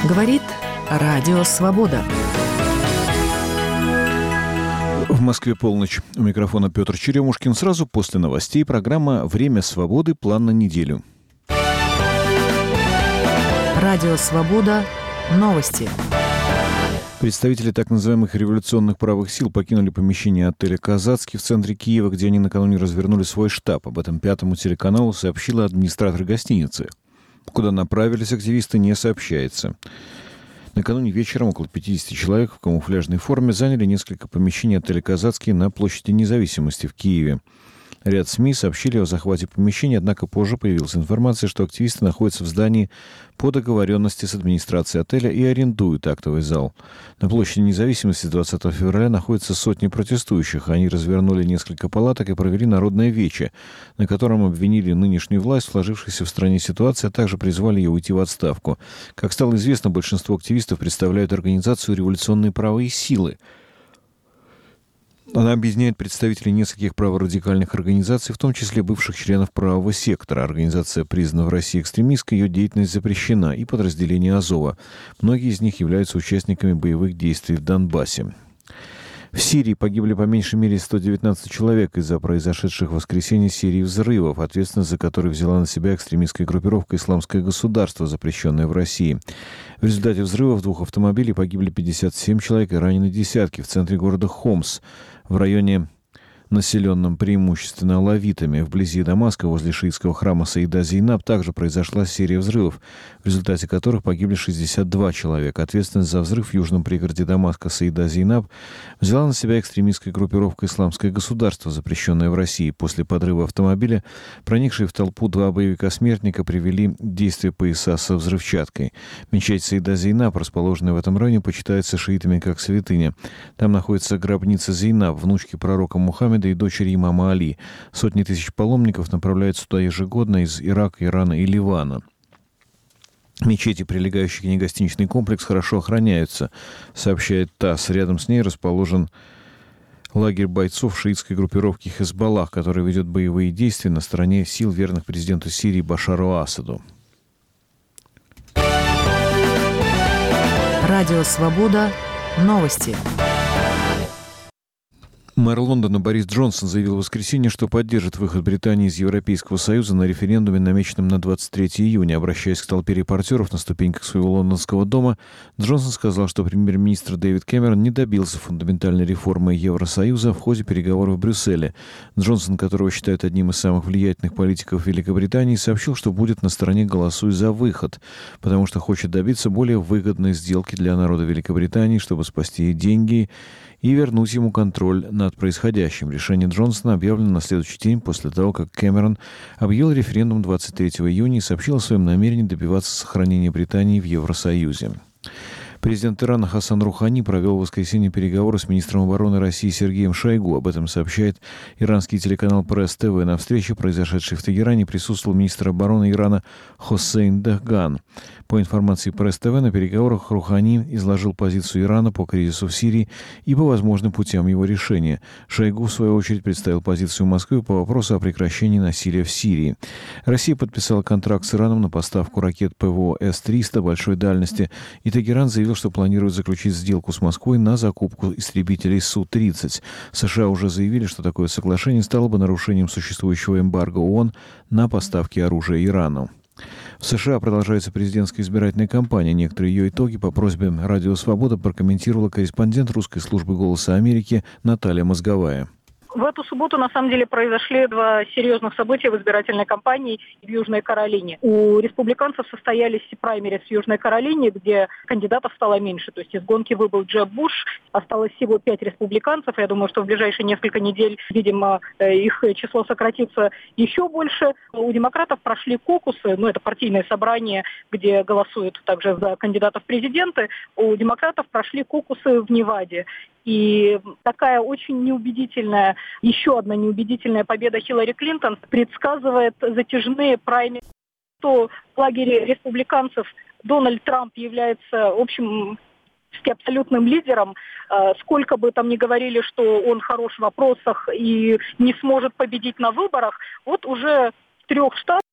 Говорит Радио Свобода. В Москве полночь. У микрофона Петр Черемушкин. Сразу после новостей программа «Время свободы. План на неделю». Радио Свобода. Новости. Представители так называемых революционных правых сил покинули помещение отеля «Казацкий» в центре Киева, где они накануне развернули свой штаб. Об этом Пятому телеканалу сообщила администратор гостиницы. Куда направились активисты, не сообщается. Накануне вечером около 50 человек в камуфляжной форме заняли несколько помещений отеля «Казацкий» на площади Независимости в Киеве. Ряд СМИ сообщили о захвате помещения, однако позже появилась информация, что активисты находятся в здании по договоренности с администрацией отеля и арендуют актовый зал. На площади Независимости 20 февраля находятся сотни протестующих. Они развернули несколько палаток и провели народное вече, на котором обвинили нынешнюю власть в сложившейся в стране ситуации, а также призвали ее уйти в отставку. Как стало известно, большинство активистов представляют организацию «Революционные правые силы». Она объединяет представителей нескольких праворадикальных организаций, в том числе бывших членов правого сектора. Организация признана в России экстремистской, ее деятельность запрещена, и подразделения Азова. Многие из них являются участниками боевых действий в Донбассе. В Сирии погибли по меньшей мере 119 человек из-за произошедших в воскресенье серии взрывов, ответственность за которые взяла на себя экстремистская группировка «Исламское государство», запрещенное в России. В результате взрывов 2 автомобилей погибли 57 человек и ранены десятки в центре города Хомс, в районе, населенном преимущественно алавитами. Вблизи Дамаска, возле шиитского храма Саида Зейнаб, также произошла серия взрывов, в результате которых погибли 62 человека. Ответственность за взрыв в южном пригороде Дамаска Саида Зейнаб взяла на себя экстремистская группировка «Исламское государство», запрещенное в России. После подрыва автомобиля, проникшие в толпу 2 боевика-смертника, привели действия пояса со взрывчаткой. Мечеть Саида Зейнаб, расположенная в этом районе, почитается шиитами как святыня. Там находится гробница Зейнаб, внучки пророка Мухаммеда и дочери имама Али. Сотни тысяч паломников направляются туда ежегодно из Ирака, Ирана и Ливана. Мечети, прилегающие к ней гостиничный комплекс, хорошо охраняются, сообщает ТАСС. Рядом с ней расположен лагерь бойцов шиитской группировки Хезболлах, который ведет боевые действия на стороне сил, верных президенту Сирии Башару Асаду. Радио Свобода. Новости. Мэр Лондона Борис Джонсон заявил в воскресенье, что поддержит выход Британии из Европейского Союза на референдуме, намеченном на 23 июня. Обращаясь к толпе репортеров на ступеньках своего лондонского дома, Джонсон сказал, что премьер-министр Дэвид Кэмерон не добился фундаментальной реформы Евросоюза в ходе переговоров в Брюсселе. Джонсон, которого считают одним из самых влиятельных политиков Великобритании, сообщил, что будет на стороне «голосуй за выход», потому что хочет добиться более выгодной сделки для народа Великобритании, чтобы спасти деньги и вернуть ему контроль над происходящим. Решение Джонсона объявлено на следующий день после того, как Кэмерон объявил референдум 23 июня и сообщил о своем намерении добиваться сохранения Британии в Евросоюзе. Президент Ирана Хасан Рухани провел в воскресенье переговоры с министром обороны России Сергеем Шойгу. Об этом сообщает иранский телеканал Пресс ТВ. На встрече, произошедшей в Тегеране, присутствовал министр обороны Ирана Хоссейн Дахган. По информации Пресс ТВ, на переговорах Рухани изложил позицию Ирана по кризису в Сирии и по возможным путям его решения. Шойгу, в свою очередь, представил позицию Москвы по вопросу о прекращении насилия в Сирии. Россия подписала контракт с Ираном на поставку ракет ПВО С-300 большой дальности, и Тегеран заявил, что планирует заключить сделку с Москвой на закупку истребителей Су-30. США уже заявили, что такое соглашение стало бы нарушением существующего эмбарго ООН на поставки оружия Ирану. В США продолжается президентская избирательная кампания. Некоторые ее итоги по просьбе «Радио Свобода» прокомментировала корреспондент русской службы «Голоса Америки» Наталья Мозговая. В эту субботу, на самом деле, произошли 2 серьезных события в избирательной кампании в Южной Каролине. У республиканцев состоялись праймерис в Южной Каролине, где кандидатов стало меньше. То есть из гонки выбыл Джеб Буш, осталось всего 5 республиканцев. Я думаю, что в ближайшие несколько недель, видимо, их число сократится еще больше. У демократов прошли кокусы, это партийное собрание, где голосуют также за кандидатов в президенты. У демократов прошли кокусы в Неваде. И такая очень неубедительная, еще одна неубедительная победа Хиллари Клинтон предсказывает затяжные праймерис. Что в лагере республиканцев Дональд Трамп является, в общем, абсолютным лидером. Сколько бы там ни говорили, что он хорош в вопросах и не сможет победить на выборах, вот уже в 3 штатах